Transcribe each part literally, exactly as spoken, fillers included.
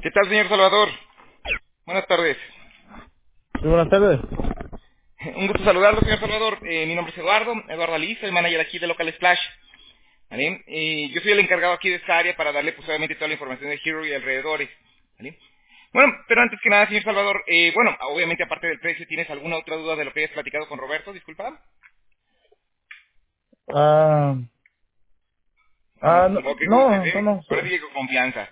¿Qué tal, señor Salvador? Buenas tardes. Sí, buenas tardes. Un gusto saludarlo, señor Salvador. Eh, mi nombre es Eduardo, Eduardo Ali, soy manager aquí de Local Splash. ¿Vale? Eh, yo soy el encargado aquí de esta área para darle pues obviamente toda la información de Hero y alrededores. ¿Vale? Bueno, pero antes que nada, señor Salvador, eh, bueno, obviamente aparte del precio, ¿tienes alguna otra duda de lo que hayas platicado con Roberto? Disculpa. Ah, No, ah, no, lo que gustes, no, no, ¿eh? no, Ahora so- sí que con confianza.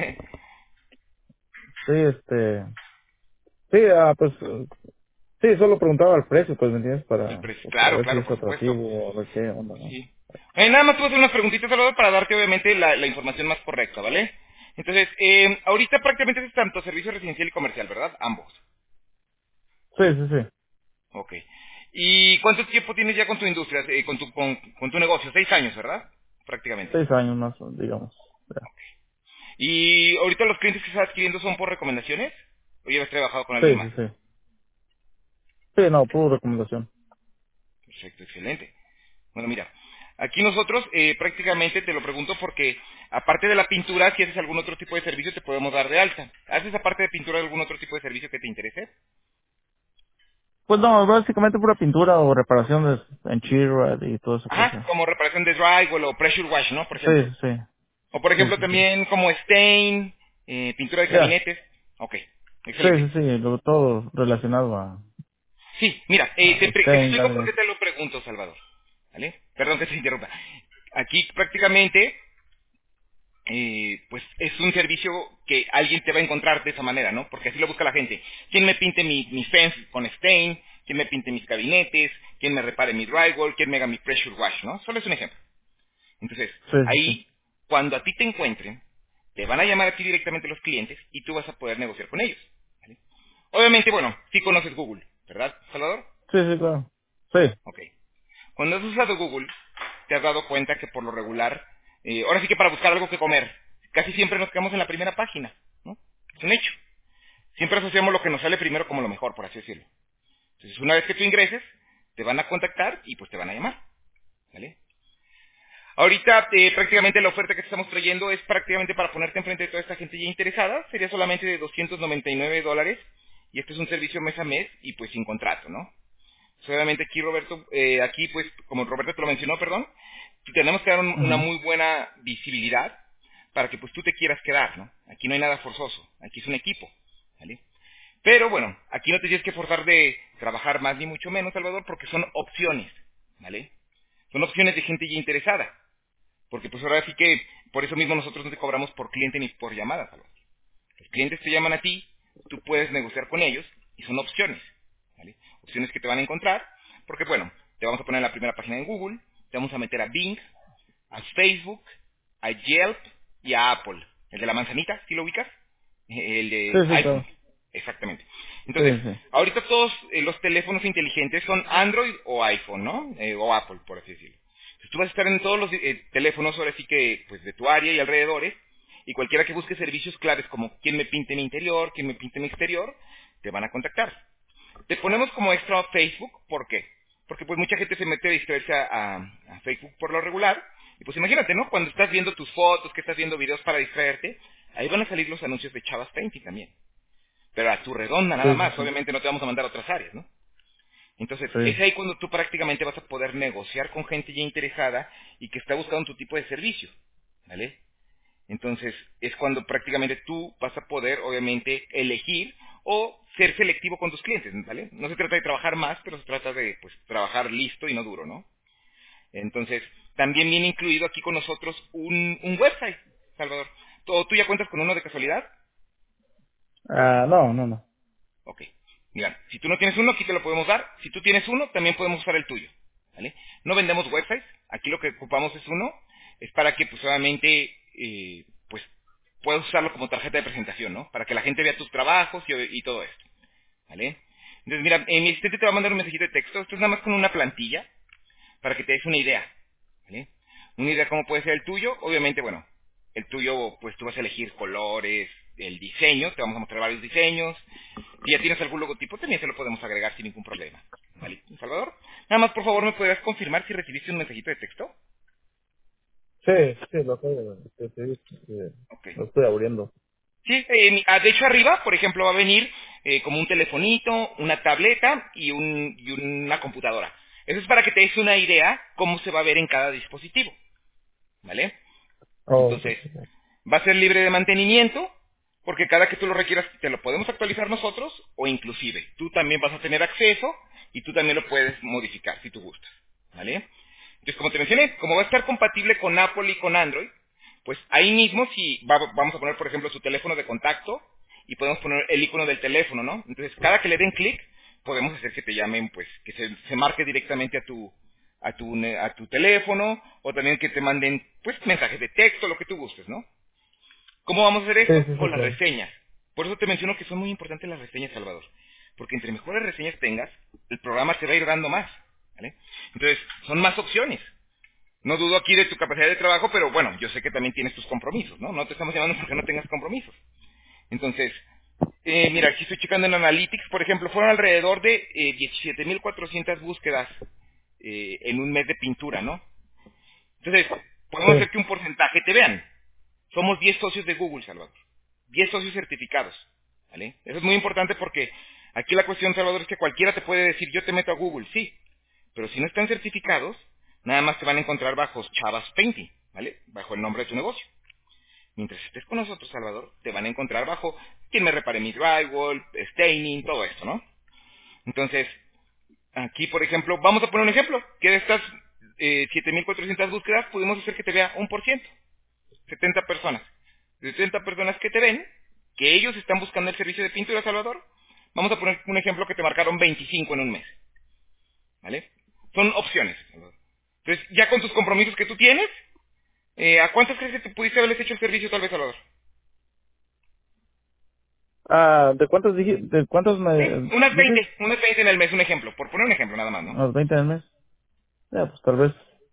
sí, este, sí, ah, pues, eh, sí, solo preguntaba el precio, pues, ¿me entiendes? El Para, precio, pues, para claro, ver si claro, es por supuesto. atractivo, a ver qué onda, ¿no? Sí. Eh, nada más te voy a hacer unas preguntitas, Salvador, para darte obviamente la, la información más correcta, ¿vale? Entonces, eh, ahorita prácticamente es tanto servicio residencial y comercial, ¿verdad? Ambos. Sí, sí, sí, Ok. ¿Y cuánto tiempo tienes ya con tu industria, eh, con, tu, con, con tu negocio? Seis años, ¿verdad? Prácticamente. seis años más, digamos. Ya. ¿Y ahorita los clientes que estás adquiriendo son por recomendaciones? ¿O ya has trabajado con alguien Sí, sí, más? sí. Sí, no, pura recomendación. Perfecto, excelente. Bueno, mira, aquí nosotros eh, prácticamente te lo pregunto porque aparte de la pintura, si haces algún otro tipo de servicio, te podemos dar de alta. ¿Haces aparte de pintura algún otro tipo de servicio que te interese? Pues no, básicamente pura pintura o reparaciones en Chirrad y toda esa Ajá, cosa. como reparación de drywall o pressure wash, ¿no? Por Sí, ejemplo. sí, O por sí, ejemplo sí, sí. también como stain, eh, pintura de Ya, gabinetes. Ok, sí, excelente. sí, sí, lo, todo relacionado a, Sí, mira, eh, te, a pre- te Stain, explico por qué Gardner. te lo pregunto, Salvador. ¿Vale? Perdón que te interrumpa. Aquí prácticamente eh, pues es un servicio que alguien te va a encontrar de esa manera, ¿no? Porque así lo busca la gente. ¿Quién me pinte mi, mi fence con stain? ¿Quién me pinte mis gabinetes? ¿Quién me repare mi drywall? ¿Quién me haga mi pressure wash? ¿No? Solo es un ejemplo. Entonces, Sí, sí, sí. ahí, cuando a ti te encuentren, te van a llamar a ti directamente los clientes y tú vas a poder negociar con ellos. ¿Vale? Obviamente, bueno, sí conoces Google, ¿verdad, Salvador? Sí, sí, claro. Sí, Ok. Cuando has usado Google, te has dado cuenta que por lo regular, eh, ahora sí que para buscar algo que comer, casi siempre nos quedamos en la primera página, ¿no? Es un hecho. Siempre asociamos lo que nos sale primero como lo mejor, por así decirlo. Entonces, una vez que tú ingreses, te van a contactar y pues te van a llamar, ¿vale? Ahorita eh, prácticamente la oferta que te estamos trayendo es prácticamente para ponerte enfrente de toda esta gente ya interesada. Sería solamente de doscientos noventa y nueve dólares y este es un servicio mes a mes y pues sin contrato, ¿no? Obviamente aquí Roberto, eh, aquí pues como Roberto te lo mencionó, perdón, tenemos que dar un- una mhm, muy buena visibilidad para que pues tú te quieras quedar, ¿no? Aquí no hay nada forzoso, aquí es un equipo, ¿vale? Pero bueno, aquí no te tienes que forzar de trabajar más ni mucho menos, Salvador, porque son opciones, ¿vale? Son opciones de gente ya interesada, porque pues ahora sí que por eso mismo nosotros no te cobramos por cliente ni por llamada, Salvador. Los clientes te llaman a ti, tú puedes negociar con ellos y son opciones, ¿vale? Opciones que te van a encontrar, porque bueno, te vamos a poner en la primera página de Google, te vamos a meter a Bing, a Facebook, a Yelp y a Apple. El de la manzanita, ¿sí lo ubicas? Eh, El sí, de sí, iPhone, claro. exactamente. Sí, Entonces, sí. ahorita todos eh, los teléfonos inteligentes son Android o iPhone, ¿no? Eh, o Apple, por así decirlo. Entonces, tú vas a estar en todos los eh, teléfonos, ahora sí que, pues de tu área y alrededores, y cualquiera que busque servicios claves como quién me pinte mi interior, quién me pinte mi exterior, te van a contactar. Te ponemos como extra a Facebook, ¿por qué? Porque pues mucha gente se mete a distraerse a, a- a Facebook por lo regular, y pues imagínate, ¿no? Cuando estás viendo tus fotos, que estás viendo videos para distraerte, ahí van a salir los anuncios de Chavas Painting también. Pero a tu redonda nada Sí, sí, más, sí. obviamente no te vamos a mandar a otras áreas, ¿no? Entonces, es Sí. ahí cuando tú prácticamente vas a poder negociar con gente ya interesada y que está buscando tu tipo de servicio, ¿vale? Entonces, es cuando prácticamente tú vas a poder, obviamente, elegir o ser selectivo con tus clientes, ¿vale? No se trata de trabajar más, pero se trata de, pues, trabajar listo y no duro, ¿no? Entonces, también viene incluido aquí con nosotros un, un website, Salvador. ¿O tú ya cuentas con uno de casualidad? Ah, no, no, no. Ok. Mira, si tú no tienes uno, aquí te lo podemos dar. Si tú tienes uno, también podemos usar el tuyo. ¿Vale? No vendemos websites. Aquí lo que ocupamos es uno. Es para que, pues, obviamente, eh, pues, puedas usarlo como tarjeta de presentación, ¿no? Para que la gente vea tus trabajos y, y todo esto. ¿Vale? Entonces, mira, eh, mi asistente te va a mandar un mensajito de texto. Esto es nada más con una plantilla para que te des una idea. ¿Vale? Una idea cómo puede ser el tuyo. Obviamente, bueno, el tuyo, pues tú vas a elegir colores, el diseño, te vamos a mostrar varios diseños. Si ya tienes algún logotipo, también se lo podemos agregar sin ningún problema. ¿Vale? Salvador, nada más por favor me podrías confirmar si recibiste un mensajito de texto. Sí, sí, lo estoy, sí, sí, sí, Ok. lo estoy abriendo. Sí, eh, ah, de hecho arriba, por ejemplo, va a venir eh, como un telefonito, una tableta y, un, y una computadora. Eso es para que te des una idea cómo se va a ver en cada dispositivo, ¿vale? Oh, sí, Entonces, sí, sí. va a ser libre de mantenimiento, porque cada que tú lo requieras te lo podemos actualizar nosotros, o inclusive tú también vas a tener acceso y tú también lo puedes modificar si tú gustas, ¿vale? Entonces, como te mencioné, como va a estar compatible con Apple y con Android, pues ahí mismo si va- vamos a poner, por ejemplo, su teléfono de contacto y podemos poner el icono del teléfono, ¿no? Entonces, cada que le den clic, podemos hacer que te llamen, pues, que se, se marque directamente a tu, a tu, ne- a tu teléfono, o también que te manden, pues, mensajes de texto, lo que tú gustes, ¿no? ¿Cómo vamos a hacer Sí, esto? sí, sí, Con las claro. reseñas. Por eso te menciono que son muy importantes las reseñas, Salvador. Porque entre mejores reseñas tengas, el programa te va a ir dando más, ¿vale? Entonces, son más opciones. No dudo aquí de tu capacidad de trabajo, pero bueno, yo sé que también tienes tus compromisos, ¿no? No te estamos llamando porque no tengas compromisos. Entonces, eh, mira, aquí estoy checando en Analytics, por ejemplo, fueron alrededor de eh, diecisiete mil cuatrocientas búsquedas eh, en un mes de pintura, ¿no? Entonces, podemos hacer Sí, que un porcentaje te vean. Somos diez socios de Google, Salvador. diez socios certificados, ¿vale? Eso es muy importante porque aquí la cuestión, Salvador, es que cualquiera te puede decir, yo te meto a Google, sí. Pero si no están certificados, nada más te van a encontrar bajo Chavas Painting, ¿vale? Bajo el nombre de tu negocio. Mientras estés con nosotros, Salvador, te van a encontrar bajo quien me repare mi drywall, staining, todo esto, ¿no? Entonces, aquí, por ejemplo, vamos a poner un ejemplo, que de estas eh, siete mil cuatrocientas búsquedas pudimos hacer que te vea un por ciento, setenta personas. De setenta personas que te ven, que ellos están buscando el servicio de pintura, Salvador, vamos a poner un ejemplo que te marcaron veinticinco en un mes, ¿vale? Son opciones, Salvador. Entonces, ya con tus compromisos que tú tienes, eh, ¿a cuántas crees que te pudiste haberles hecho el servicio tal vez, Salvador? ah, ¿de cuántos dije, de cuántos Sí, me unas dices? veinte, unas veinte en el mes, un ejemplo, por poner un ejemplo nada más, ¿no? ¿Unos veinte al mes? Ya, pues tal vez,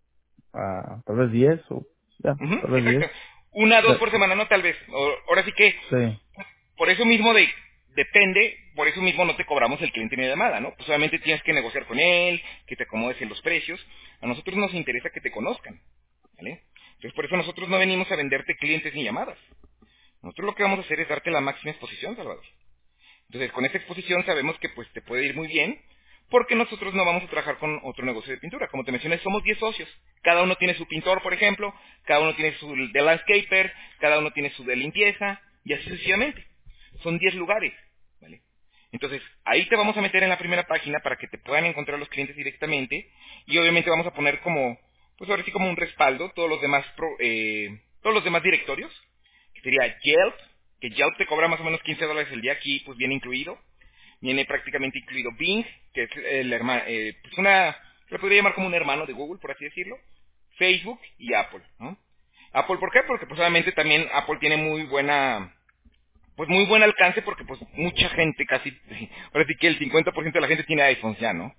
ah, tal vez diez o, ya, Ujú, tal vez diez. exacto. Una, dos Ya, por semana, no tal vez. O- ahora sí que, sí, por eso mismo de, depende, por eso mismo no te cobramos el cliente ni llamada, ¿no? Pues obviamente tienes que negociar con él, que te acomodes en los precios. A nosotros nos interesa que te conozcan, ¿vale? Entonces por eso nosotros no venimos a venderte clientes ni llamadas. Nosotros lo que vamos a hacer es darte la máxima exposición, Salvador. Entonces, con esta exposición sabemos que pues te puede ir muy bien, porque nosotros no vamos a trabajar con otro negocio de pintura. Como te mencioné, somos diez socios. Cada uno tiene su pintor, por ejemplo, cada uno tiene su de landscaper, cada uno tiene su de limpieza, y así sucesivamente. Son diez lugares, ¿vale? Entonces, ahí te vamos a meter en la primera página para que te puedan encontrar los clientes directamente, y obviamente vamos a poner como, pues ahora sí como un respaldo, todos los demás, pro- eh, todos los demás directorios, que sería Yelp, que Yelp te cobra más o menos quince dólares el día, aquí pues viene incluido. Viene prácticamente incluido Bing, que es el hermano, eh, pues una, se le podría llamar como un hermano de Google, por así decirlo. Facebook y Apple, ¿no? Apple, ¿por qué? Porque pues obviamente también Apple tiene muy buena, pues muy buen alcance porque pues mucha gente, casi, ahora sí que el cincuenta por ciento de la gente tiene iPhones ya, ¿no?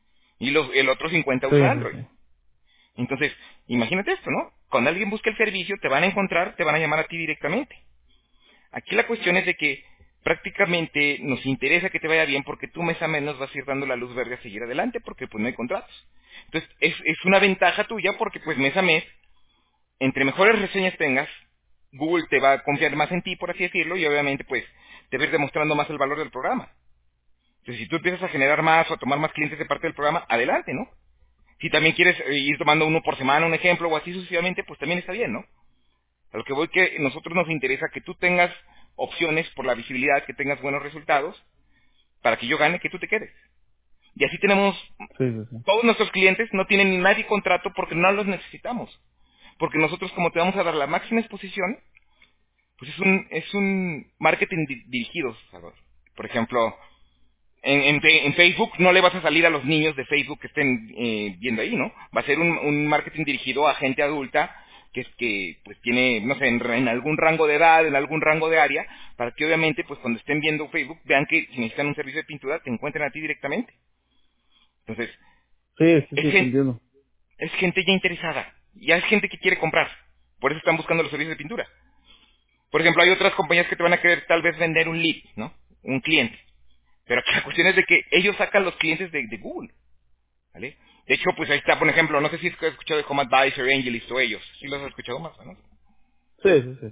Y los, el otro cincuenta sí, usa sí, Android. sí. Entonces, imagínate esto, ¿no? Cuando alguien busca el servicio, te van a encontrar, te van a llamar a ti directamente. Aquí la cuestión es de que prácticamente nos interesa que te vaya bien porque tú mes a mes nos vas a ir dando la luz verde a seguir adelante porque pues no hay contratos. Entonces es, es una ventaja tuya porque pues mes a mes, entre mejores reseñas tengas, Google te va a confiar más en ti, por así decirlo, y obviamente pues te va a ir demostrando más el valor del programa. Entonces si tú empiezas a generar más o a tomar más clientes de parte del programa, adelante, ¿no? Si también quieres eh, ir tomando uno por semana, un ejemplo, o así sucesivamente, pues también está bien, ¿no? A lo que voy que nosotros nos interesa que tú tengas opciones por la visibilidad, que tengas buenos resultados, para que yo gane, que tú te quedes. Y así tenemos, Sí, sí, sí. todos nuestros clientes no tienen ni nadie contrato porque no los necesitamos. Porque nosotros como te vamos a dar la máxima exposición, pues es un, es un marketing di- dirigido, Salvador. Por ejemplo, en, en Fe- en Facebook no le vas a salir a los niños de Facebook que estén eh, viendo ahí, ¿no? Va a ser un, un marketing dirigido a gente adulta que es que pues tiene, no sé, en, en algún rango de edad, en algún rango de área, para que obviamente pues cuando estén viendo Facebook vean que si necesitan un servicio de pintura te encuentren a ti directamente. Entonces, Sí, sí, es sí, te gente, entiendo. es gente ya interesada, ya es gente que quiere comprar, por eso están buscando los servicios de pintura. Por ejemplo, hay otras compañías que te van a querer tal vez vender un lead, ¿no? Un cliente. Pero aquí la cuestión es de que ellos sacan los clientes de, de Google, ¿vale? De hecho, pues ahí está, por ejemplo, no sé si has escuchado de Home Advisor, Angelist o ellos. Sí los has escuchado más, ¿no? Sí, sí, sí.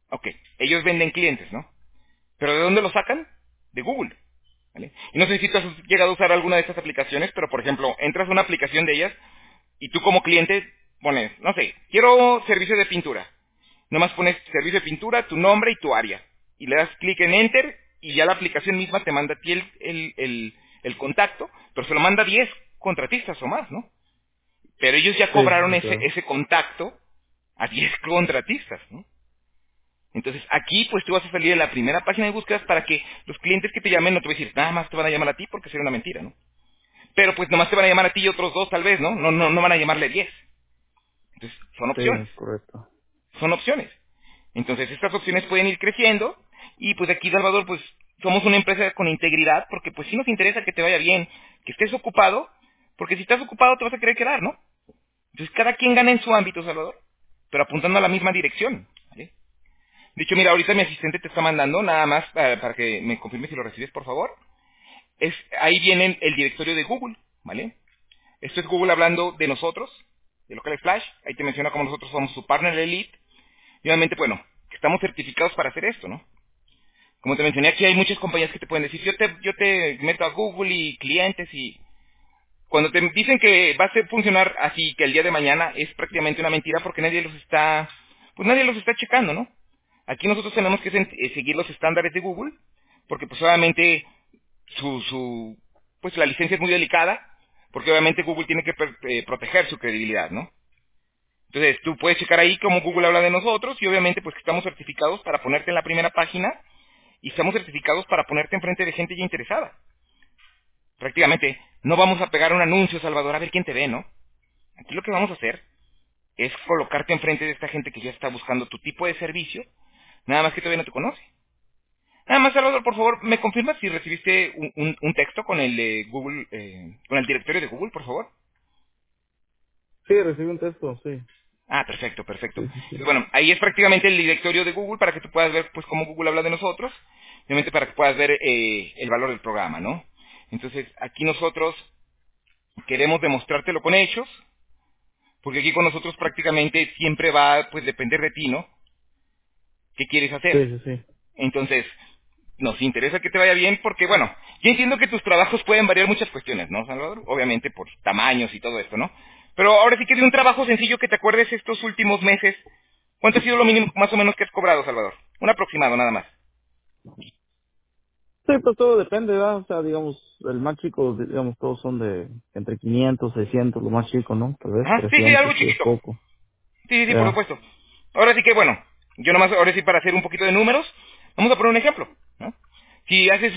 Ok, ellos venden clientes, ¿no? ¿Pero de dónde lo sacan? De Google. ¿Vale? Y no sé si tú has llegado a usar alguna de estas aplicaciones, pero por ejemplo, entras a una aplicación de ellas y tú como cliente pones, no sé, quiero servicio de pintura. Nomás pones servicio de pintura, tu nombre y tu área. Y le das clic en Enter y ya la aplicación misma te manda a ti el, el, el, el contacto, pero se lo manda a diez contratistas o más, ¿no? Pero ellos ya Sí, cobraron sí, ese, claro. ese contacto a diez contratistas, ¿no? Entonces, aquí pues tú vas a salir en la primera página de búsquedas para que los clientes que te llamen no te voy a decir, nada más te van a llamar a ti porque sería una mentira, ¿no? Pero pues nomás te van a llamar a ti y otros dos tal vez, ¿no? No, no, no van a llamarle diez. Entonces, son Sí, opciones. es correcto. Son opciones. Entonces, estas opciones pueden ir creciendo y pues aquí, Salvador, pues somos una empresa con integridad porque pues sí nos interesa que te vaya bien, que estés ocupado, porque si estás ocupado te vas a querer quedar, ¿no? Entonces, cada quien gana en su ámbito, Salvador, pero apuntando a la misma dirección, ¿vale? De hecho, mira, ahorita mi asistente te está mandando, nada más para, para que me confirme si lo recibes, por favor. Es, ahí viene el directorio de Google, ¿vale? Esto es Google hablando de nosotros, de Local Flash. Ahí te menciona como nosotros somos su partner elite. Y obviamente, bueno, que estamos certificados para hacer esto, ¿no? Como te mencioné, aquí hay muchas compañías que te pueden decir, yo te, yo te meto a Google y clientes y cuando te dicen que va a ser funcionar así, que el día de mañana es prácticamente una mentira porque nadie los está, pues nadie los está checando, ¿no? Aquí nosotros tenemos que sen- eh, seguir los estándares de Google, porque pues obviamente su, su, pues la licencia es muy delicada, porque obviamente Google tiene que per- eh, proteger su credibilidad, ¿no? Entonces tú puedes checar ahí cómo Google habla de nosotros y obviamente pues que estamos certificados para ponerte en la primera página y estamos certificados para ponerte enfrente de gente ya interesada. Prácticamente no vamos a pegar un anuncio, Salvador, a ver quién te ve, ¿no? Aquí lo que vamos a hacer es colocarte enfrente de esta gente que ya está buscando tu tipo de servicio, nada más que todavía no te conoce. Nada más, Salvador, por favor, ¿me confirmas si recibiste un, un- un texto con el de Google, eh, con el directorio de Google, por favor? Sí, recibí un texto, sí. Ah, perfecto, perfecto. Sí, sí, sí. Pues bueno, ahí es prácticamente el directorio de Google para que tú puedas ver pues cómo Google habla de nosotros, obviamente para que puedas ver eh, el valor del programa, ¿no? Entonces, aquí nosotros queremos demostrártelo con hechos, porque aquí con nosotros prácticamente siempre va a pues depender de ti, ¿no? ¿Qué quieres hacer? Sí, sí, sí. Entonces, nos interesa que te vaya bien porque, bueno, yo entiendo que tus trabajos pueden variar muchas cuestiones, ¿no, Salvador? Obviamente por tamaños y todo esto, ¿no? Pero ahora sí que de un trabajo sencillo que te acuerdes estos últimos meses, ¿cuánto ha sido lo mínimo más o menos que has cobrado, Salvador? Un aproximado, nada más. Sí, pues todo depende, ¿verdad? O sea, digamos, el más chico, digamos, todos son de entre quinientos, seiscientos, lo más chico, ¿no? Tal vez Ajá, sí, sí, trescientos, algo si es chiquito. poco. Sí, sí, sí, por Ya. supuesto. Ahora sí que, bueno, yo nomás, ahora sí para hacer un poquito de números, vamos a poner un ejemplo, ¿no? Si haces,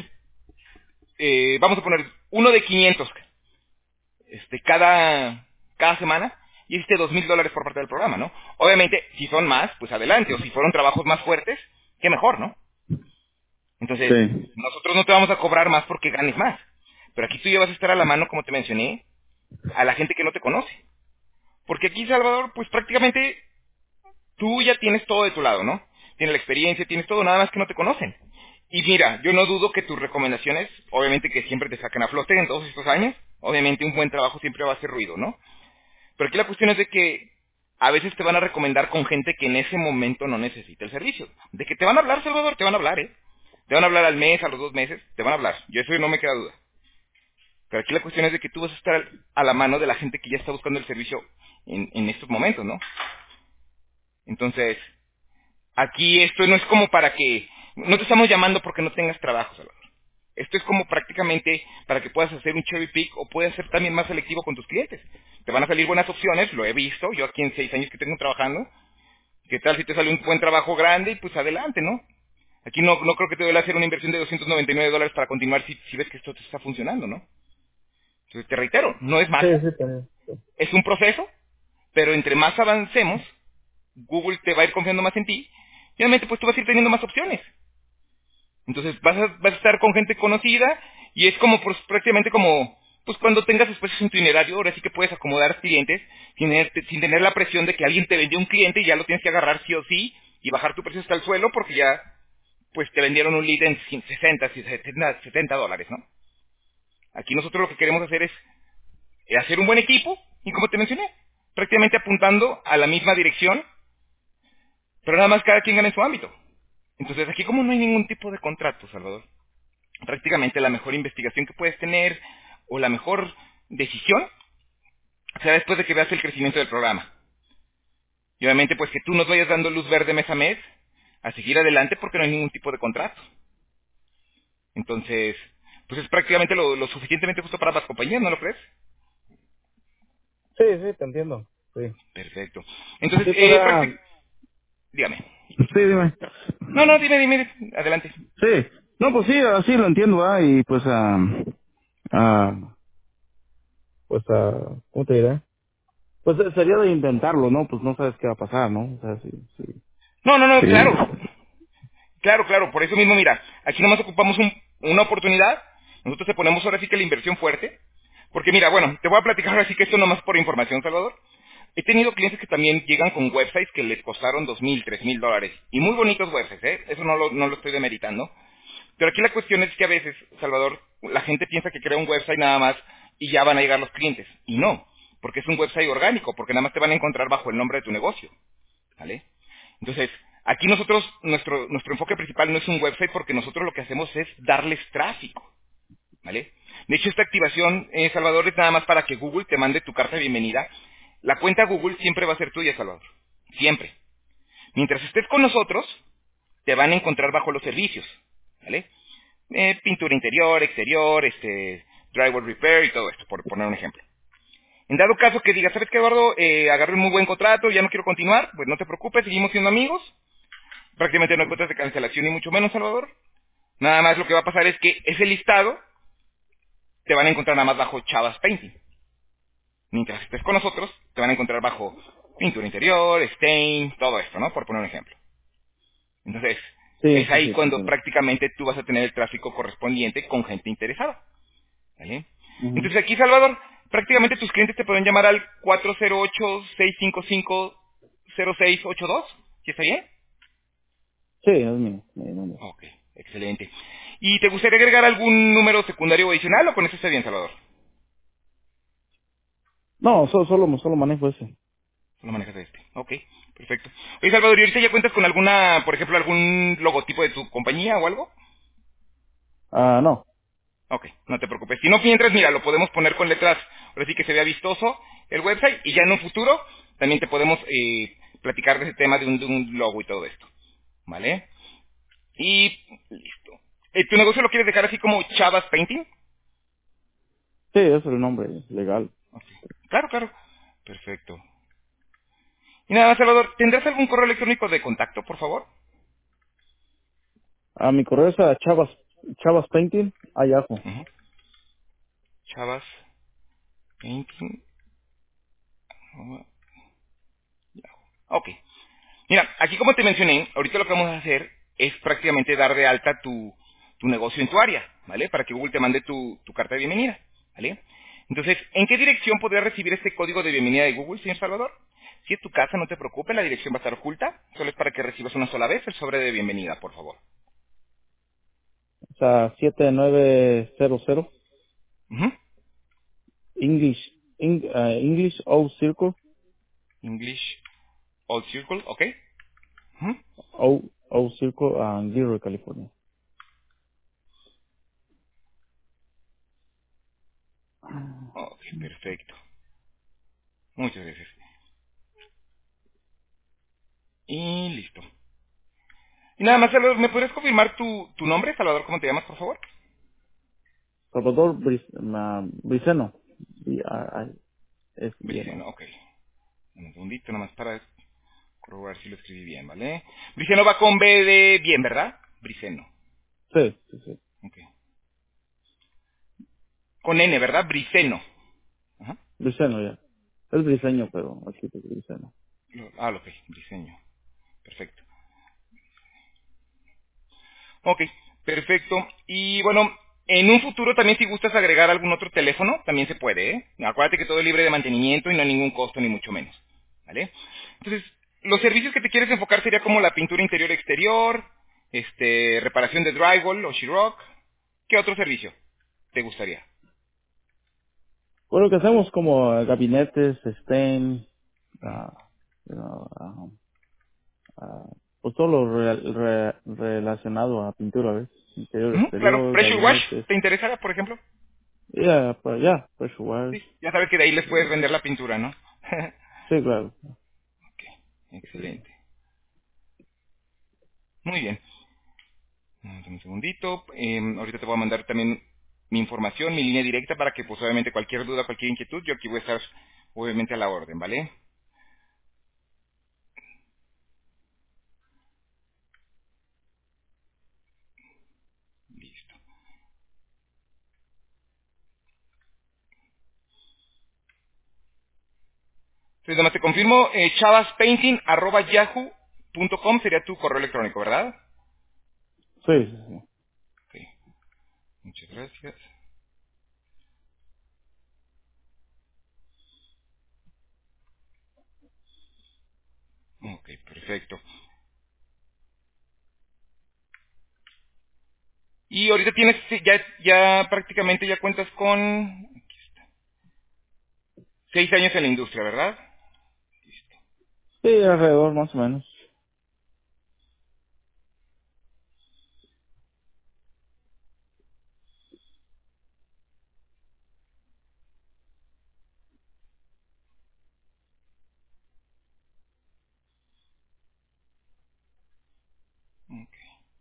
eh, vamos a poner uno de quinientos este, cada, cada semana y hiciste dos mil dólares por parte del programa, ¿no? Obviamente, si son más, pues adelante, o si fueron trabajos más fuertes, qué mejor, ¿no? Entonces, Sí. nosotros no te vamos a cobrar más porque ganes más, pero aquí tú ya vas a estar a la mano, como te mencioné, a la gente que no te conoce. Porque aquí, Salvador, pues prácticamente tú ya tienes todo de tu lado, ¿no? Tienes la experiencia, tienes todo, nada más que no te conocen. Y mira, yo no dudo que tus recomendaciones, obviamente que siempre te saquen a flote en todos estos años, obviamente un buen trabajo siempre va a hacer ruido, ¿no? Pero aquí la cuestión es de que a veces te van a recomendar con gente que en ese momento no necesita el servicio. De que te van a hablar, Salvador, te van a hablar, ¿eh? Te van a hablar al mes, a los dos meses, te van a hablar. Yo eso no me queda duda. Pero aquí la cuestión es de que tú vas a estar a la mano de la gente que ya está buscando el servicio en, en estos momentos, ¿no? Entonces, aquí esto no es como para que... No te estamos llamando porque no tengas trabajo, Salvador. Esto es como prácticamente para que puedas hacer un cherry pick o puedas ser también más selectivo con tus clientes. Te van a salir buenas opciones, lo he visto, yo aquí en seis años que tengo trabajando. ¿Qué tal si te sale un buen trabajo grande? Y pues adelante, ¿no? Aquí no, no creo que te duele hacer una inversión de doscientos noventa y nueve dólares para continuar si, si ves que esto te está funcionando, ¿no? Entonces te reitero, no es Sí, magia, sí, también. es un proceso, pero entre más avancemos, Google te va a ir confiando más en ti y obviamente pues tú vas a ir teniendo más opciones. Entonces vas a, vas a estar con gente conocida y es como pues, prácticamente como pues cuando tengas espacios en tu itinerario, ahora sí que puedes acomodar clientes sin tener, sin tener la presión de que alguien te vendió un cliente y ya lo tienes que agarrar sí o sí y bajar tu precio hasta el suelo porque ya pues te vendieron un lead en sesenta, setenta, setenta dólares, ¿no? Aquí nosotros lo que queremos hacer es eh, hacer un buen equipo y como te mencioné, prácticamente apuntando a la misma dirección, pero nada más cada quien gana en su ámbito. Entonces, aquí como no hay ningún tipo de contrato, Salvador, prácticamente la mejor investigación que puedes tener o la mejor decisión será después de que veas el crecimiento del programa. Y obviamente, pues que tú nos vayas dando luz verde mes a mes a seguir adelante porque no hay ningún tipo de contrato. Entonces, pues es prácticamente lo, lo suficientemente justo para las compañías, ¿no lo crees? Sí, sí, te entiendo. Sí. Perfecto. Entonces, Sí, pues, eh, ah, prácti- dígame. sí, dime. No, no, dime, dime, adelante. Sí. No, pues sí, así lo entiendo, ¿ah? Y pues, ah, ah, pues, ah, ¿cómo te diré? Pues eh, sería de intentarlo, ¿no? Pues no sabes qué va a pasar, ¿no? O sea, sí, sí. No, no, no, Sí. claro. Claro, claro, por eso mismo, mira, aquí nomás ocupamos un- una oportunidad, nosotros te ponemos ahora sí que la inversión fuerte, porque mira, bueno, te voy a platicar ahora sí que esto nomás por información, Salvador. He tenido clientes que también llegan con websites que les costaron dos mil, tres mil dólares, y muy bonitos websites, ¿eh? Eso no lo, no lo estoy demeritando. Pero aquí la cuestión es que a veces, Salvador, la gente piensa que crea un website nada más y ya van a llegar los clientes, y no, porque es un website orgánico, porque nada más te van a encontrar bajo el nombre de tu negocio. ¿Vale? Entonces, aquí nosotros, nuestro, nuestro enfoque principal no es un website porque nosotros lo que hacemos es darles tráfico, ¿vale? De hecho, esta activación, eh, Salvador, es nada más para que Google te mande tu carta de bienvenida. La cuenta Google siempre va a ser tuya, Salvador. Siempre. Mientras estés con nosotros, te van a encontrar bajo los servicios, ¿vale? Eh, pintura interior, exterior, este, drywall repair y todo esto, por poner un ejemplo. En dado caso que digas, ¿sabes qué, Eduardo? Eh, agarré un muy buen contrato, ya no quiero continuar, pues no te preocupes, seguimos siendo amigos. Prácticamente no hay cuotas de cancelación ni mucho menos, Salvador. Nada más lo que va a pasar es que ese listado te van a encontrar nada más bajo Chavas Painting. Mientras estés con nosotros, te van a encontrar bajo pintura interior, stain, todo esto, ¿no? Por poner un ejemplo. Entonces, Sí, es sí, ahí sí, te cuando entiendo. prácticamente tú vas a tener el tráfico correspondiente con gente interesada. ¿Vale? Ujú. Entonces aquí, Salvador, prácticamente tus clientes te pueden llamar al cuatro cero ocho, seis cinco cinco, cero seis ocho dos. ¿Sí está bien? Sí, es mío, mi número. Ok, excelente. ¿Y te gustaría agregar algún número secundario o adicional o con eso está bien, Salvador? No, solo, solo, solo manejo ese. Solo manejas este. Ok, perfecto. Oye, Salvador, ¿y ahorita ya cuentas con alguna, por ejemplo, algún logotipo de tu compañía o algo? Ah, no. Ok, no te preocupes. Si no, mientras, mira, lo podemos poner con letras, ahora sí que se vea vistoso el website, y ya en un futuro también te podemos eh, platicar de ese tema de un, de un logo y todo esto. ¿Vale? Y listo. Eh, ¿Tu negocio lo quieres dejar así como Chavas Painting? Sí, ese es el nombre legal. Ok. Claro, claro. Perfecto. Y nada más, Salvador, ¿tendrás algún correo electrónico de contacto, por favor? Ah, mi correo es a Chavas, Chavas Painting, a Yahoo. Ujú. Chavas Painting. arroba yahoo. Ok. Mira, aquí como te mencioné, ahorita lo que vamos a hacer es prácticamente dar de alta tu, tu negocio en tu área, ¿vale? Para que Google te mande tu, tu carta de bienvenida, ¿vale? Entonces, ¿en qué dirección podrías recibir este código de bienvenida de Google, señor Salvador? Si es tu casa, no te preocupes, la dirección va a estar oculta, solo es para que recibas una sola vez el sobre de bienvenida, por favor. O sea, siete nueve cero cero Ujú. English, Eng- ah, English O Circle, English Old Circle, ¿ok? Ujú. O, O Circle, ah, en Gilroy, California. Ok, perfecto. Muchas gracias. Y listo. Y nada más, Salvador, ¿me podrías confirmar tu, tu nombre, Salvador? ¿Cómo te llamas, por favor? Salvador Bric- ah, Briceno. Y, ah, ah, es Briceno, lleno. ok. Un segundito nomás para corroborar si lo escribí bien, ¿vale? Briceno va con B de bien, ¿verdad? Briceno. Sí, sí, sí. Ok. Con N, ¿verdad? Briceno. Ajá. Briceno ya. Es briseño, pero aquí es Briceno. Lo- Ah, ok. Briseño. Perfecto. Ok. Perfecto. Y bueno, en un futuro también si gustas agregar algún otro teléfono, también se puede, ¿eh? Acuérdate que todo es libre de mantenimiento y no hay ningún costo ni mucho menos. ¿Vale? Entonces, los servicios que te quieres enfocar sería como la pintura interior exterior, este, reparación de drywall o sheetrock. ¿Qué otro servicio te gustaría? Bueno, que hacemos como ah, gabinetes, stain, Ujú. ah, you know, ah, ah, pues todo lo re- re- relacionado a pintura, ¿ves? Interior, Ujú, claro. exterior, Pressure Wash, gabinetes. ¿te interesa, por ejemplo? Ya, pues ya, pressure wash. Sí. Ya sabes que de ahí les puedes vender la pintura, ¿no? Sí, claro. Ok, excelente. Muy bien. Mm, dame un segundito. Eh, ahorita te voy a mandar también mi información, mi línea directa para que pues obviamente cualquier duda, cualquier inquietud, yo aquí voy a estar obviamente a la orden, ¿vale? Listo. Entonces, nada más te confirmo, eh, chavaspainting arroba yahoo punto com sería tu correo electrónico, ¿verdad? Sí, sí, sí. Ok, muchas gracias. Ok, perfecto. Y ahorita tienes, sí, ya, ya prácticamente ya cuentas con seis años en la industria, ¿verdad? Listo. Sí, alrededor más o menos. Ok.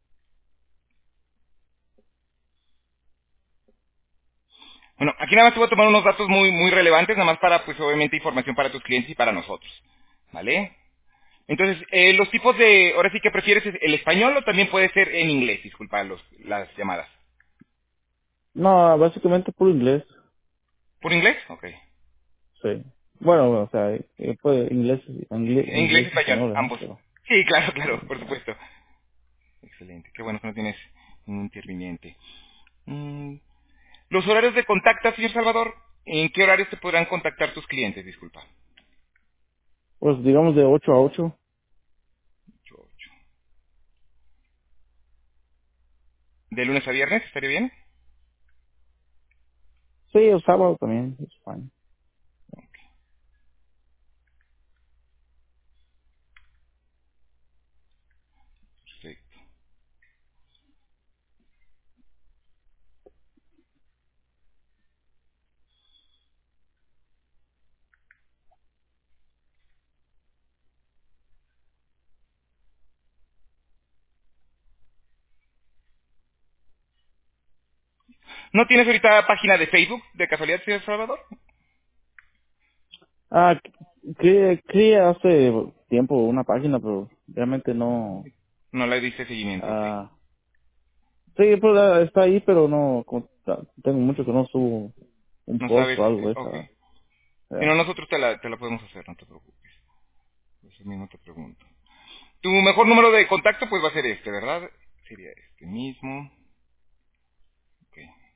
Bueno, aquí nada más te voy a tomar unos datos muy, muy relevantes, nada más para, pues obviamente, información para tus clientes y para nosotros. ¿Vale? Entonces, eh, los tipos de, ahora sí que prefieres es el español o también puede ser en inglés, disculpa los, las llamadas. No, básicamente puro inglés. ¿Por inglés? Ok. Sí. Bueno, o sea, eh, pues inglés, inglés, Inglés y inglés y español, español, ¿no? ambos. Pero, Sí, claro, claro, por eh, supuesto. Excelente, qué bueno que no tienes un interviniente. Mm, Los horarios de contacto, señor Salvador, ¿en qué horarios te podrán contactar tus clientes? Disculpa. pues digamos de ocho a ocho. ocho, ocho. ¿De lunes a viernes? ¿Estaría bien? Sí, o sábado también, es fine. Perfecto. ¿No tienes ahorita página de Facebook, de casualidad, señor Salvador? Ah, creé, creé hace tiempo una página, pero realmente no. No le diste seguimiento, ok. Ah, sí, pues ah, está ahí, pero no. como ta- tengo mucho que no subo un No post sabes, o algo, este, ok. esa. Si no, Ya. nosotros te la, te la podemos hacer, no te preocupes. Eso mismo te pregunto. Tu mejor número de contacto pues va a ser este, ¿verdad? Sería este mismo. Ok.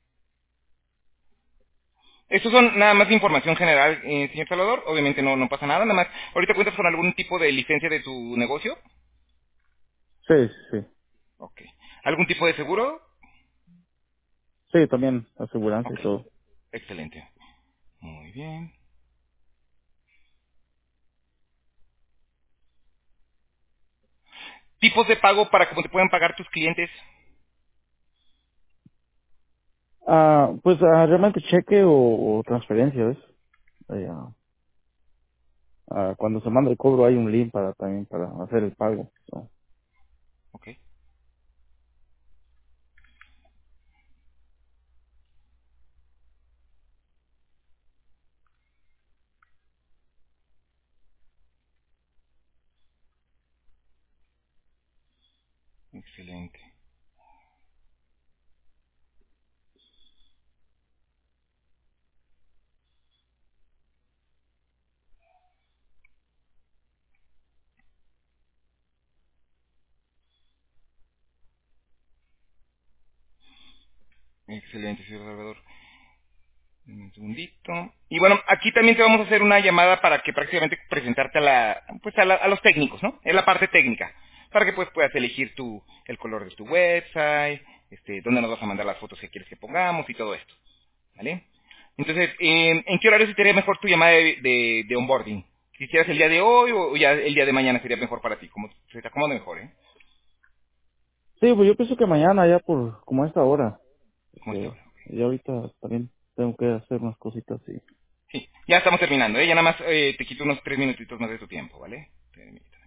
Estos son nada más información general, eh, señor Salvador. Obviamente no, no pasa nada, nada más. ¿Ahorita cuentas con algún tipo de licencia de tu negocio? Sí, sí, sí. Ok. ¿Algún tipo de seguro? Sí, también aseguranza Ok. y todo. Excelente. Muy bien. ¿Tipos de pago para cómo te pueden pagar tus clientes? Ah, pues ah, realmente cheque o, o transferencia, ¿ves? Ahí, ah, ah, cuando se manda el cobro hay un link para también para hacer el pago. So. Ok. Excelente. Excelente, señor Salvador. Un segundito. Y bueno, aquí también te vamos a hacer una llamada para que prácticamente presentarte a la, pues a, la- a los técnicos, ¿no? Es la parte técnica. Para que pues puedas elegir tu, el color de tu website, este, dónde nos vas a mandar las fotos que quieres que pongamos y todo esto. ¿Vale? Entonces, eh, ¿en qué horario se te haría mejor tu llamada de, de, de onboarding? ¿Quisieras el día de hoy o ya el día de mañana sería mejor para ti? Como se te acomode mejor, ¿eh? Sí, pues yo pienso que mañana ya por, como a esta hora. Como esta Porque hora. ya ahorita también tengo que hacer unas cositas y... Sí, ya estamos terminando, ¿eh? Ya nada más eh, te quito unos tres minutitos más de tu tiempo, ¿vale? Permítame.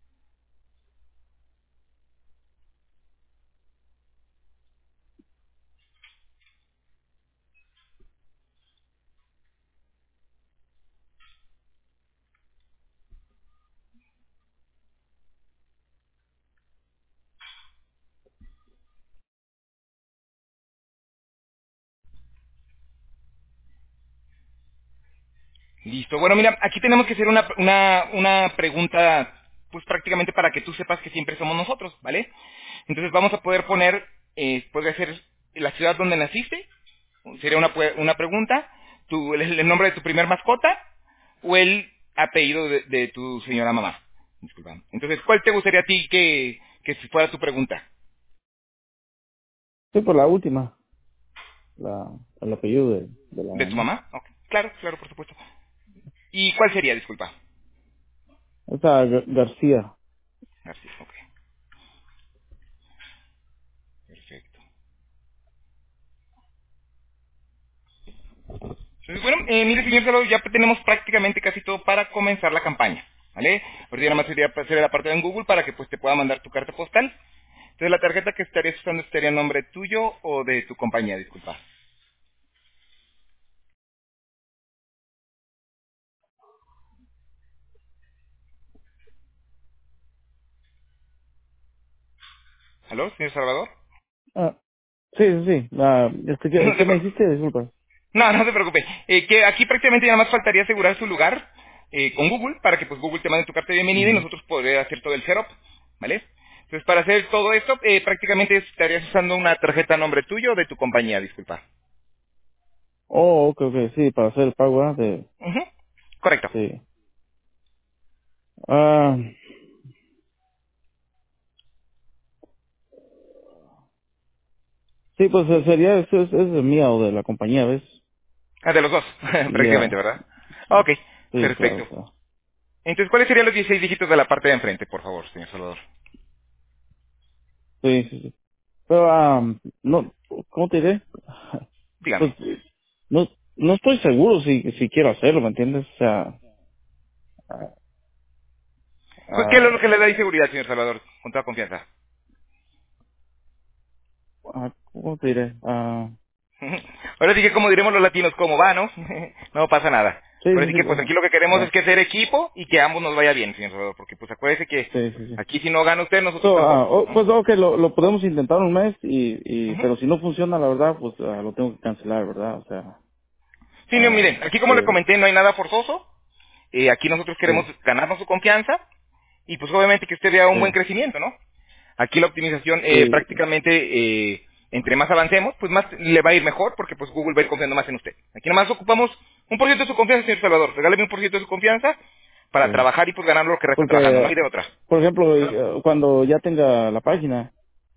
Listo. Bueno, mira, aquí tenemos que hacer una, una, una pregunta, pues prácticamente para que tú sepas que siempre somos nosotros, ¿vale? Entonces vamos a poder poner, eh, puede ser la ciudad donde naciste, sería una, pue- una pregunta, tu, el, el nombre de tu primer mascota o el apellido de, de tu señora mamá. Disculpa. Entonces, ¿cuál te gustaría a ti que, que si fuera tu pregunta? Sí, por la última, la, el apellido de, de la ¿De tu mamá. mamá? Ok. Claro, claro, por supuesto. ¿Y cuál sería, disculpa? Esa Gar- García. García, ok. Perfecto. Entonces, bueno, eh, mire, señor Salvador, ya tenemos prácticamente casi todo para comenzar la campaña, ¿vale? Ahorita nada más sería hacer la parte en Google para que pues te pueda mandar tu carta postal. Entonces, la tarjeta que estarías usando estaría en nombre tuyo o de tu compañía, disculpa. ¿Aló, señor Salvador? Ah, sí, sí, sí. Ah, este, ¿qué, No se, ¿Qué me pre- hiciste? Disculpa. no, no se preocupe. Eh, que aquí prácticamente nada más faltaría asegurar su lugar eh, con Google para que pues Google te mande tu carta de bienvenida y Ujú. nosotros poder hacer todo el setup, ¿vale? Entonces, para hacer todo esto, eh, prácticamente estarías usando una tarjeta a nombre tuyo o de tu compañía, disculpa. Oh, ok, ok, sí, para hacer el pago, ¿ah? De, Ujú. Correcto. sí. Ah, sí, pues eh, sería, eso es, es de mía o de la compañía, ¿ves? Ah, de los dos, Y prácticamente, ya, ¿verdad? Ok, sí, claro, perfecto. claro. Entonces, ¿cuáles serían los dieciséis dígitos de la parte de enfrente, por favor, señor Salvador? Sí, sí, sí. Pero, ah, no, ¿cómo te diré? Pues, Dígame. no, no estoy seguro si, si quiero hacerlo, ¿me entiendes? O sea, ah, ¿Qué es lo ah, que le da inseguridad, señor Salvador? Con toda confianza. ah, ¿cómo te diré? Ah, Ahora sí que como diremos los latinos, ¿cómo va, no? No pasa nada. sí, Ahora sí, sí sí, que pues bueno. aquí lo que queremos es Ah, que ser equipo y que a ambos nos vaya bien, señor Salvador, porque pues acuérdese que sí, sí, sí. aquí si no gana usted, nosotros So, ah, tampoco. oh, ¿No? pues ok, lo, lo podemos intentar un mes, y, y Ujú. pero si no funciona, la verdad, pues ah, lo tengo que cancelar, ¿verdad? O sea, Sí, no, ah, miren, aquí como le que, comenté, no hay nada forzoso. Eh, aquí nosotros queremos sí, ganarnos su confianza y pues obviamente que usted vea un buen sí, crecimiento, ¿no? Aquí la optimización eh, sí, prácticamente, eh, entre más avancemos, pues más le va a ir mejor porque pues Google va a ir confiando más en usted. Aquí nomás ocupamos un por ciento de su confianza, señor Salvador. Regáleme un por ciento de su confianza para sí. trabajar y pues ganar lo que resta trabajando, no Porque, hay de otra. por ejemplo, eh, cuando ya tenga la página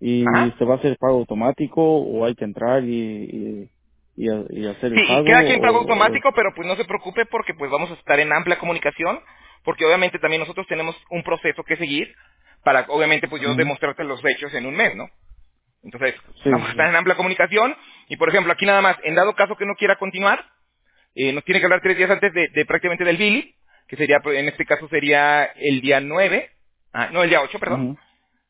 y Ajá. se va a hacer pago automático, o hay que entrar y, y, y, ha- y hacer Sí, el y pago, queda aquí en pago o, o- automático, pero pues no se preocupe porque pues vamos a estar en amplia comunicación, porque obviamente también nosotros tenemos un proceso que seguir para obviamente pues yo Ujú. demostrarte los hechos en un mes, ¿no? Entonces, Sí, vamos a sí, estar sí. en amplia comunicación y, por ejemplo, aquí nada más, en dado caso que no quiera continuar, eh, nos tiene que hablar tres días antes de, de prácticamente del billing, que sería, pues, en este caso sería el día nueve, ah, no, el día ocho, perdón, Ujú,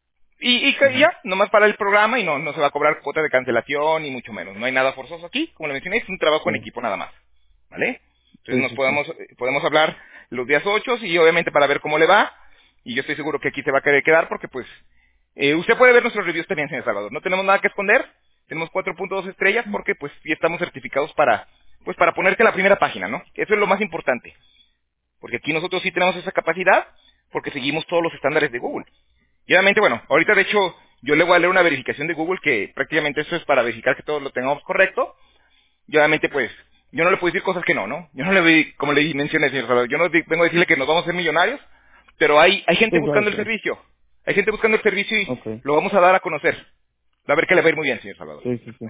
y, y que ujú. ya, nomás para el programa y no, no se va a cobrar cuota de cancelación ni mucho menos. No hay nada forzoso aquí, como le mencioné, es un trabajo en Sí, equipo nada más, ¿vale? Entonces sí, nos sí, sí. podemos, eh, podemos hablar los días ocho y obviamente para ver cómo le va, y yo estoy seguro que aquí se va a querer quedar porque pues, eh, usted puede ver nuestros reviews también, señor Salvador. No tenemos nada que esconder, tenemos cuatro punto dos estrellas porque pues sí estamos certificados para, pues para ponerte en la primera página, ¿no? Eso es lo más importante, porque aquí nosotros sí tenemos esa capacidad porque seguimos todos los estándares de Google. Y obviamente, bueno, ahorita de hecho yo le voy a leer una verificación de Google que prácticamente eso es para verificar que todo lo tengamos correcto. Y obviamente pues yo no le puedo decir cosas que no, ¿no? Yo no le voy, como le mencioné, señor Salvador, yo no di- vengo a decirle que nos vamos a hacer millonarios, pero hay, hay gente Sí, claro, buscando el claro. servicio. Hay gente buscando el servicio y Ok. lo vamos a dar a conocer. Va a ver que le va a ir muy bien, señor Salvador. Sí, sí, sí.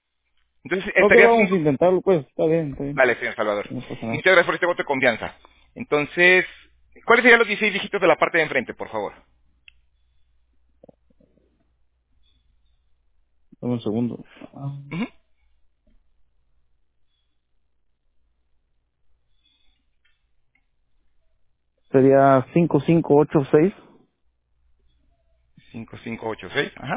Entonces Ok, estaría vamos a haciendo... intentarlo, pues. Está bien, está bien. Vale, señor Salvador. No pasa nada. Muchas gracias por este voto de confianza. Entonces, ¿cuáles serían los dieciséis dígitos de la parte de enfrente, por favor? Dame un segundo. Ah, Ujú. sería cinco cinco ocho seis cinco cinco ocho seis, ajá.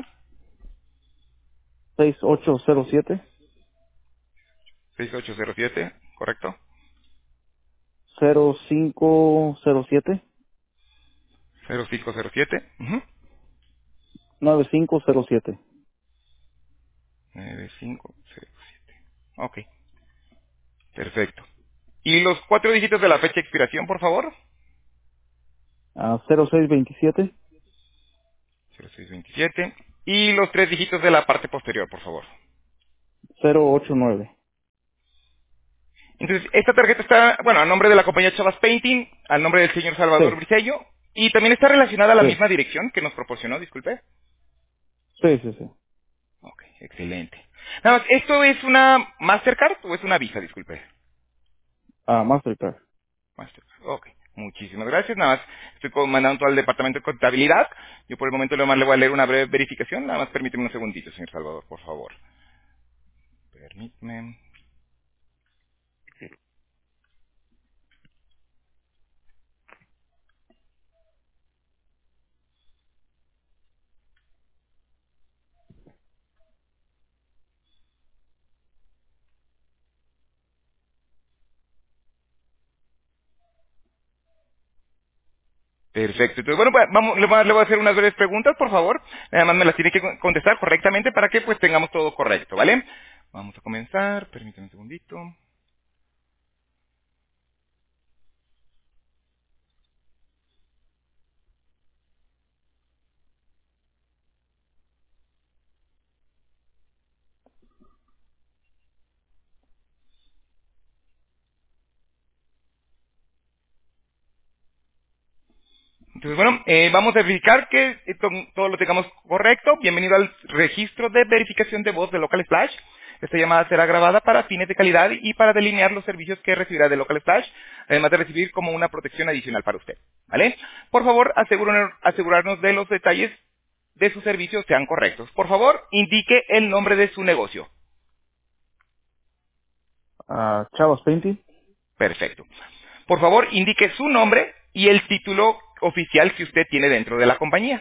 seis ocho cero siete seis ocho cero siete, correcto. cero cinco cero siete cero cinco cero siete, ujú. nueve cinco cero siete. nueve cinco cero siete. Ok, perfecto. ¿Y los cuatro dígitos de la fecha de expiración, por favor? Ah, cero seis veintisiete cero seis veintisiete. Y los tres dígitos de la parte posterior, por favor. cero ocho nueve. Entonces, esta tarjeta está, bueno, a nombre de la compañía Chavas Painting, al nombre del señor Sí, Salvador Briceño, y también está relacionada a la sí, misma dirección que nos proporcionó, disculpe. sí, sí, sí. Ok, excelente. Nada más, ¿esto es una Mastercard o es una Visa, disculpe? Ah, Mastercard. Mastercard, ok. Muchísimas gracias. Nada más, estoy co- mandando todo al departamento de contabilidad. Yo por el momento nada más le voy a leer una breve verificación. Nada más permíteme un segundito, señor Salvador, por favor. Permíteme. Perfecto. Entonces, bueno, pues, vamos, le voy a le voy a hacer unas breves preguntas, por favor. Además, me las tiene que con- contestar correctamente para que pues tengamos todo correcto, ¿vale? Vamos a comenzar. Permítame un segundito. Entonces, bueno, eh, vamos a verificar que esto- todo lo tengamos correcto. Bienvenido al registro de verificación de voz de Local Splash. Esta llamada será grabada para fines de calidad y para delinear los servicios que recibirá de Local Splash, además de recibir como una protección adicional para usted. ¿Vale? Por favor, asegúrenos- asegurarnos de los detalles de su servicio sean correctos. Por favor, indique el nombre de su negocio. Ah, Chavas Painting. Perfecto. Por favor, indique su nombre y el título oficial que usted tiene dentro de la compañía.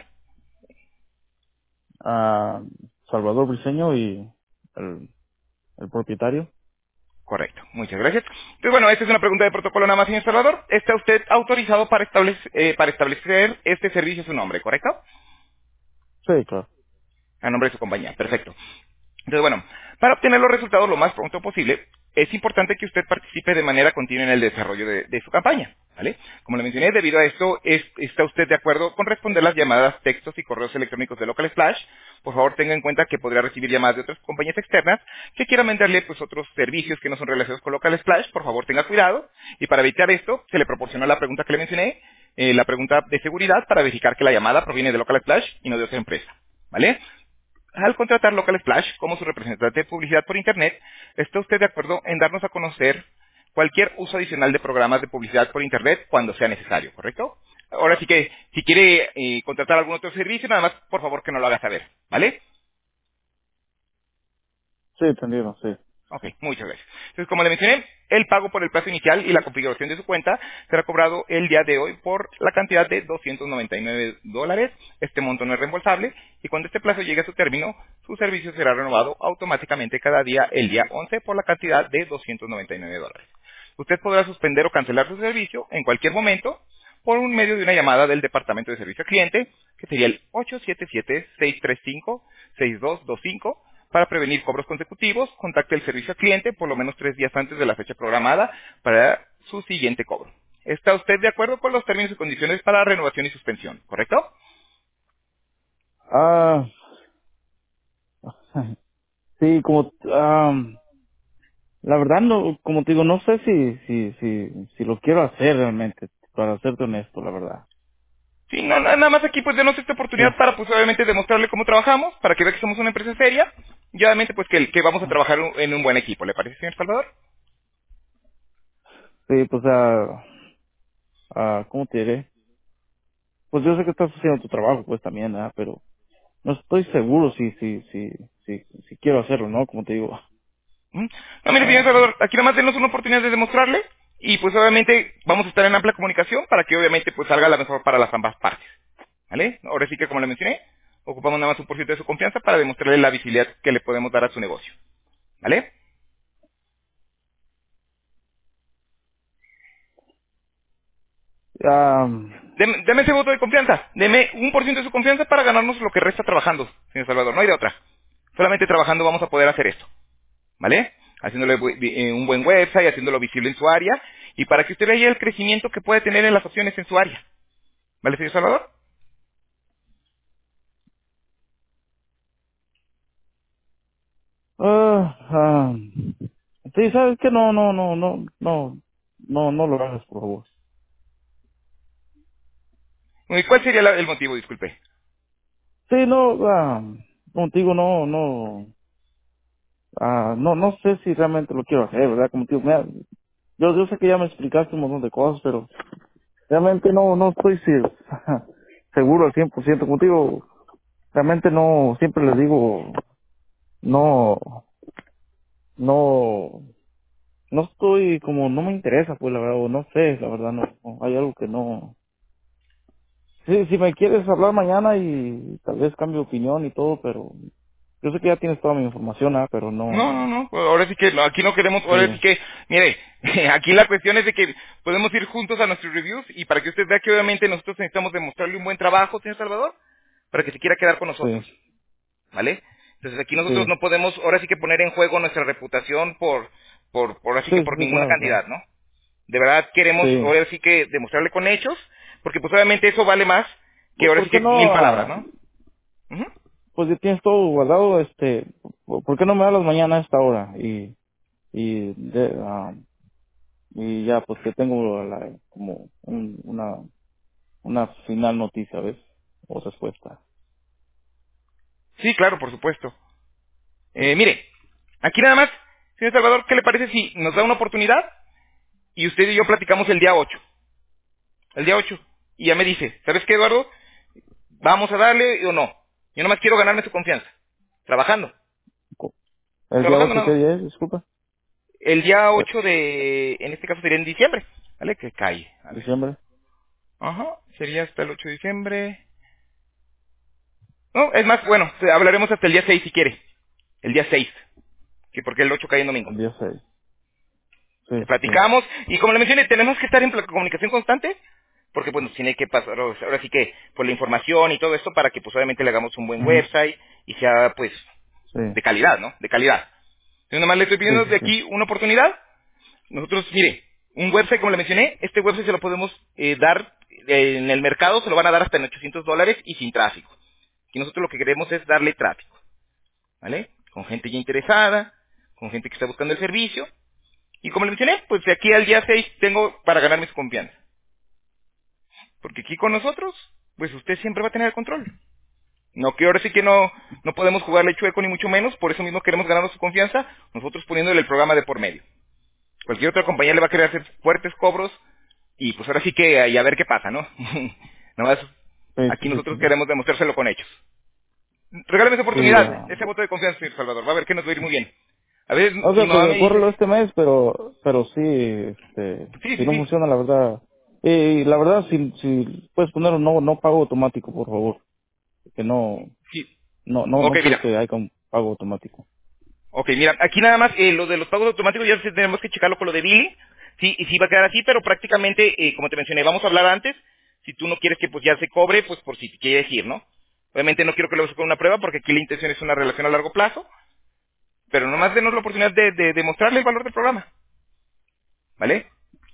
Ah, Salvador Briceño y el, el propietario. Correcto, muchas gracias. Entonces, bueno, esta es una pregunta de protocolo nada más, señor Salvador. ¿Está usted autorizado para, establec- eh, para establecer este servicio a su nombre, correcto? Sí, claro. A nombre de su compañía, perfecto. Entonces, bueno, para obtener los resultados lo más pronto posible, es importante que usted participe de manera continua en el desarrollo de, de su campaña, ¿vale? Como le mencioné, debido a esto, es- ¿está usted de acuerdo con responder las llamadas, textos y correos electrónicos de Local Splash? Por favor, tenga en cuenta que podría recibir llamadas de otras compañías externas que quieran venderle pues otros servicios que no son relacionados con Local Splash. Por favor, tenga cuidado. Y para evitar esto, se le proporcionó la pregunta que le mencioné, eh, la pregunta de seguridad para verificar que la llamada proviene de Local Splash y no de otra empresa, ¿vale? Al contratar Local Splash como su representante de publicidad por Internet, ¿está usted de acuerdo en darnos a conocer cualquier uso adicional de programas de publicidad por Internet cuando sea necesario, correcto? Ahora sí que, si quiere eh, contratar algún otro servicio, nada más, por favor, que nos lo haga saber, ¿vale? Sí, entendido, sí. Ok, muchas gracias. Entonces, como le mencioné, el pago por el plazo inicial y la configuración de su cuenta será cobrado el día de hoy por la cantidad de doscientos noventa y nueve dólares. Este monto no es reembolsable y cuando este plazo llegue a su término, su servicio será renovado automáticamente cada día el día once por la cantidad de doscientos noventa y nueve dólares. Usted podrá suspender o cancelar su servicio en cualquier momento por un medio de una llamada del Departamento de Servicio al Cliente, que sería el ocho siete siete, seis tres cinco, seis dos dos cinco. Para prevenir cobros consecutivos, contacte el servicio al cliente por lo menos tres días antes de la fecha programada para su siguiente cobro. ¿Está usted de acuerdo con los términos y condiciones para renovación y suspensión, correcto? Ah, sí, como, ah, la verdad no, como te digo, no sé si, si, si, si lo quiero hacer realmente, para serte honesto, la verdad. Sí, no, na- nada más aquí pues denos esta Sí, oportunidad para pues obviamente demostrarle cómo trabajamos, para que vea que somos una empresa seria y obviamente pues que, que vamos a trabajar un- en un buen equipo. ¿Le parece, señor Salvador? sí, pues, ah, ah, ¿cómo te diré? Pues yo sé que estás haciendo tu trabajo, pues también, ¿verdad? Pero no estoy seguro si, si, si, si, si quiero hacerlo, ¿no? Como te digo. ¿Mm? No, mire, señor Ah, Salvador, aquí nada más denos una oportunidad de demostrarle y pues obviamente vamos a estar en amplia comunicación para que obviamente pues salga la mejor para las ambas partes. ¿Vale? Ahora sí que como le mencioné, ocupamos nada más un por ciento de su confianza para demostrarle la visibilidad que le podemos dar a su negocio. ¿Vale? ah, Deme, deme ese voto de confianza. Deme un por ciento de su confianza para ganarnos lo que resta trabajando, señor Salvador. No hay de otra. Solamente trabajando vamos a poder hacer esto. ¿Vale? Haciéndole bu- vi- eh, un buen website, haciéndolo visible en su área y para que usted vea el crecimiento que puede tener en las opciones en su área. ¿Vale, señor Salvador? ah, ah, sí, ¿sabes qué? No, no, no, no, no, no, no lo hagas, por favor. ¿Y cuál sería la- el motivo? Disculpe. Sí, no, ah, contigo no, no, ah, no, no sé si realmente lo quiero hacer, ¿verdad? Como te digo, mira, yo, yo sé que ya me explicaste un montón de cosas, pero realmente no, no estoy si- seguro al cien por ciento. Como te digo, realmente no, siempre les digo, no, no, no estoy como, no me interesa, pues la verdad, o no sé, la verdad, no, no, hay algo que no. Sí, si me quieres hablar mañana y tal vez cambie de opinión y todo, pero yo sé que ya tienes toda mi información, ah, pero No, no, no, no. Pues ahora sí que no, aquí no queremos, ahora sí sí, que, mire, aquí la cuestión es de que podemos ir juntos a nuestros reviews y para que usted vea que obviamente nosotros necesitamos demostrarle un buen trabajo, señor Salvador, para que se quiera quedar con nosotros. sí, ¿Vale? Entonces aquí nosotros sí, no podemos ahora sí que poner en juego nuestra reputación por, por, por así que sí, sí, por sí, ninguna claro, claro, cantidad, ¿no? De verdad queremos sí. ahora sí que demostrarle con hechos, porque pues obviamente eso vale más que ¿Por ahora por sí qué que mil no, palabras, ah, ¿no? Ujú. pues ya tienes todo guardado, este, ¿por por qué no me hablas mañana a esta hora? Y, y, de, ah, y ya, pues que tengo la, como un, una, una final noticia, ¿ves? O respuesta. Sí, claro, por supuesto. Eh, mire, aquí nada más, señor Salvador, ¿qué le parece si nos da una oportunidad y usted y yo platicamos el día ocho? El día ocho. Y ya me dice, ¿sabes qué, Eduardo? ¿Vamos a darle o no? Yo nomás quiero ganarme su confianza. Trabajando. Co- ¿El día Trabajando ocho qué nada. día es? Disculpa. El día Eh, ocho de, en este caso sería en diciembre. ¿Vale? Que cae. A ver. diciembre. Ajá. Sería hasta el ocho de diciembre. No, es más, bueno, hablaremos hasta el día seis si quiere. El día seis. Que porque el ocho cae en domingo. El día seis. Sí, Eh, sí, sí. platicamos y como le mencioné tenemos que estar en pla- comunicación constante porque pues nos tiene que pasar ahora ahora sí que por la información y todo esto para que pues obviamente le hagamos un buen Ujú. website y sea pues Sí, de calidad, ¿no? De calidad. Yo nomás le estoy sí, pidiendo sí, de sí. aquí una oportunidad. Nosotros, mire, un website como le mencioné, este website se lo podemos eh, dar eh, en el mercado, se lo van a dar hasta en ochocientos dólares y sin tráfico. Y nosotros lo que queremos es darle tráfico, ¿vale? Con gente ya interesada, con gente que está buscando el servicio y como le mencioné, pues de aquí al día seis tengo para ganarme su confianza. Porque aquí con nosotros, pues usted siempre va a tener el control. No que ahora sí que no, no podemos jugarle chueco ni mucho menos, por eso mismo queremos ganarnos su confianza, nosotros poniéndole el programa de por medio. Cualquier otra compañía le va a querer hacer fuertes cobros y pues ahora sí que ahí a ver qué pasa, ¿no? Nada más, Sí, sí, aquí sí, nosotros sí. queremos demostrárselo con hechos. Regálame esa Sí, oportunidad, ah, ese voto de confianza, señor Salvador, va a ver que nos va a ir muy bien. A ver, o mi sea, mamá pues me dice, córrelo este mes, pero, pero sí, este, sí, si sí, no sí, funciona, la verdad, y la verdad, si, si puedes poner un no, no pago automático, por favor, que no, sí. no, no, Ok, no quiero mira, que haya un pago automático. Ok, mira, aquí nada más eh, lo de los pagos automáticos ya sí tenemos que checarlo con lo de Billy. Sí, y sí va a quedar así, pero prácticamente, eh, como te mencioné, vamos a hablar antes. Si tú no quieres que pues ya se cobre, pues por si te quieres ir, ¿no? Obviamente no quiero que lo uses con una prueba porque aquí la intención es una relación a largo plazo, pero nomás denos la oportunidad de, de, de mostrarle el valor del programa, ¿vale?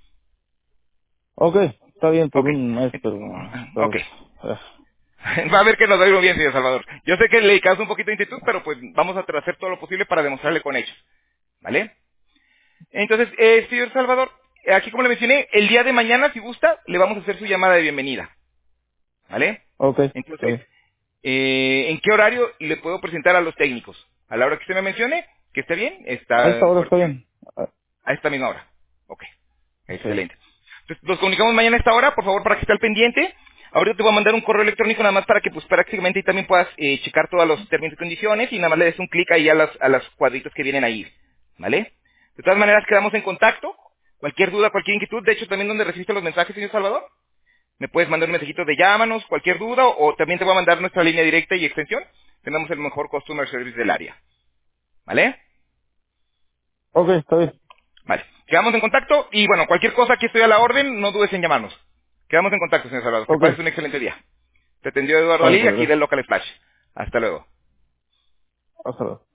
Ok, está bien por Ok, un mes, Ent- pero, ok. pero, ah, Va a ver que nos va a ir muy bien, señor Salvador. Yo sé que le causa un poquito de inquietud, pero pues vamos a hacer todo lo posible para demostrarle con hechos, ¿vale? Entonces, eh, señor Salvador, eh, aquí como le mencioné, el día de mañana, si gusta, le vamos a hacer su llamada de bienvenida, ¿vale? ok, está Entonces, bien. eh, ¿en qué horario le puedo presentar a los técnicos? A la hora que usted me mencione, que esté bien, A esta está hora está fuerte bien. Ah, a esta misma hora. Ok, sí. excelente. Entonces, nos comunicamos mañana a esta hora, por favor, para que esté al pendiente. Ahorita te voy a mandar un correo electrónico nada más para que pues prácticamente ahí también puedas eh, checar todos los términos y condiciones y nada más le des un clic ahí a las, a las cuadritos que vienen ahí, ¿vale? De todas maneras, quedamos en contacto. Cualquier duda, cualquier inquietud, de hecho también donde recibiste los mensajes, señor Salvador, me puedes mandar un mensajito de llámanos, cualquier duda, o, o también te voy a mandar nuestra línea directa y extensión. Tenemos el mejor customer service del área, ¿vale? Ok, está bien. Vale, quedamos en contacto y bueno, cualquier cosa que estoy a la orden, no dudes en llamarnos. Quedamos en contacto, señor Salvador. Que Ok, pases un excelente día. Te atendió Eduardo vale, Ali, pues aquí gracias. del Local Splash. Hasta luego. Hasta luego.